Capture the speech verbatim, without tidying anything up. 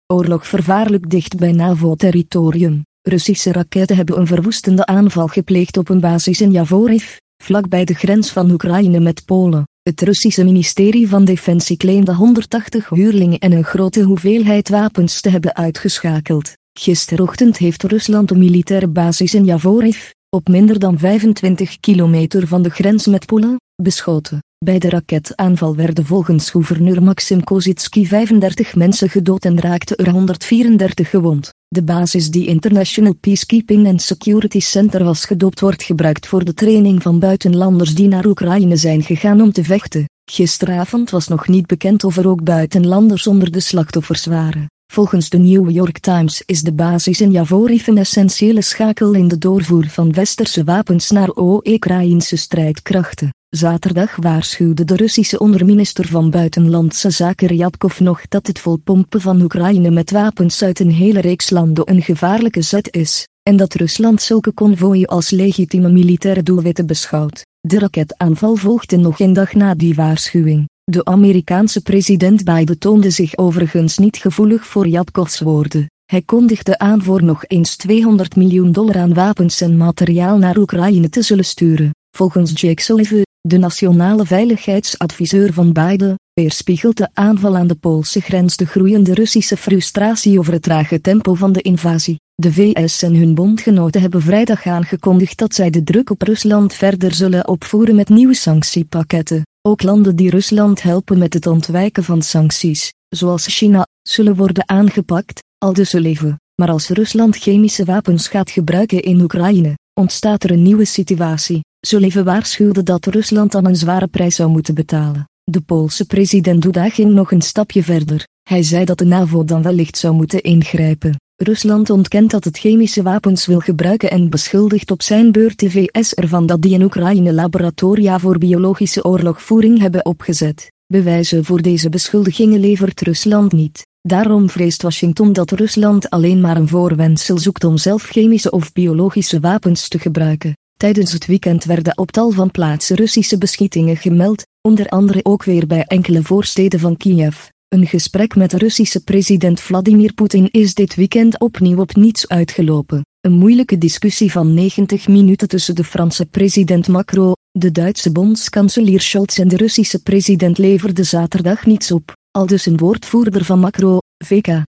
Oorlog vervaarlijk dicht bij NAVO-territorium. Russische raketten hebben een verwoestende aanval gepleegd op een basis in Javoriv, vlakbij de grens van Oekraïne met Polen. Het Russische ministerie van Defensie claimde honderdtachtig huurlingen en een grote hoeveelheid wapens te hebben uitgeschakeld. Gisterochtend heeft Rusland een militaire basis in Javoriv, op minder dan vijfentwintig kilometer van de grens met Polen, beschoten. Bij de raketaanval werden volgens gouverneur Maxim Kozitsky vijfendertig mensen gedood en raakten er honderdvierendertig gewond. De basis die International Peacekeeping and Security Center was gedoopt wordt gebruikt voor de training van buitenlanders die naar Oekraïne zijn gegaan om te vechten. Gisteravond was nog niet bekend of er ook buitenlanders onder de slachtoffers waren. Volgens de New York Times is de basis in Javoriv een essentiële schakel in de doorvoer van westerse wapens naar Oekraïnse strijdkrachten. Zaterdag waarschuwde de Russische onderminister van Buitenlandse Zaken Ryabkov nog dat het volpompen van Oekraïne met wapens uit een hele reeks landen een gevaarlijke zet is, en dat Rusland zulke konvooien als legitieme militaire doelwitten beschouwt. De raketaanval volgde nog een dag na die waarschuwing. De Amerikaanse president Biden toonde zich overigens niet gevoelig voor Ryabkovs woorden. Hij kondigde aan voor nog eens tweehonderd miljoen dollar aan wapens en materiaal naar Oekraïne te zullen sturen. Volgens Jake Sullivan, de nationale veiligheidsadviseur van Biden, weerspiegelt de aanval aan de Poolse grens de groeiende Russische frustratie over het trage tempo van de invasie. De V S en hun bondgenoten hebben vrijdag aangekondigd dat zij de druk op Rusland verder zullen opvoeren met nieuwe sanctiepakketten. Ook landen die Rusland helpen met het ontwijken van sancties, zoals China, zullen worden aangepakt, aldus Sullivan. Maar als Rusland chemische wapens gaat gebruiken in Oekraïne, ontstaat er een nieuwe situatie. Sullivan waarschuwde dat Rusland dan een zware prijs zou moeten betalen. De Poolse president Duda ging nog een stapje verder. Hij zei dat de NAVO dan wellicht zou moeten ingrijpen. Rusland ontkent dat het chemische wapens wil gebruiken en beschuldigt op zijn beurt de V S ervan dat die in Oekraïne laboratoria voor biologische oorlogvoering hebben opgezet. Bewijzen voor deze beschuldigingen levert Rusland niet. Daarom vreest Washington dat Rusland alleen maar een voorwendsel zoekt om zelf chemische of biologische wapens te gebruiken. Tijdens het weekend werden op tal van plaatsen Russische beschietingen gemeld, onder andere ook weer bij enkele voorsteden van Kiev. Een gesprek met de Russische president Vladimir Poetin is dit weekend opnieuw op niets uitgelopen. Een moeilijke discussie van negentig minuten tussen de Franse president Macron, de Duitse bondskanselier Scholz en de Russische president leverde zaterdag niets op, aldus een woordvoerder van Macron, V K.